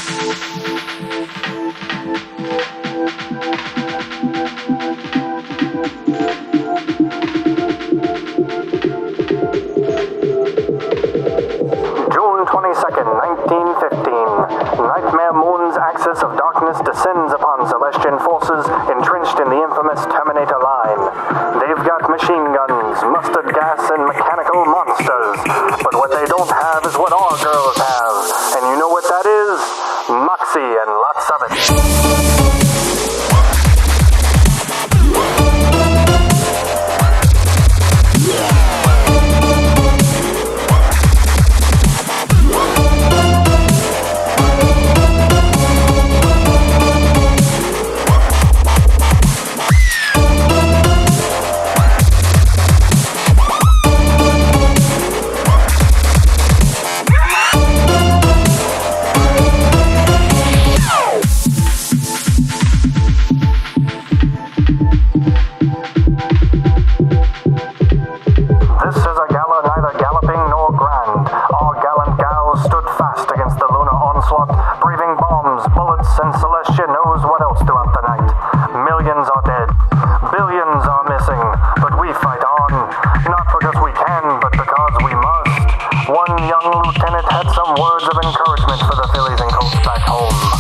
June 22nd, 1915. Nightmare Moon's axis of darkness descends upon Celestian forces entrenched in the infamous Terminator line. They've got machine guns, mustard gas, and mechanical monsters. But what they don't have is what our girls have. And you know what that is? Moxie and lots of it. This is a gala neither galloping nor grand. Our gallant gals stood fast against the lunar onslaught, breathing bombs, bullets, and Celestia knows what else throughout the night. Millions are dead. Billions are missing. But we fight on. Not because we can, but because we must. One young lieutenant had some words of encouragement for the Phillies and Colts back home.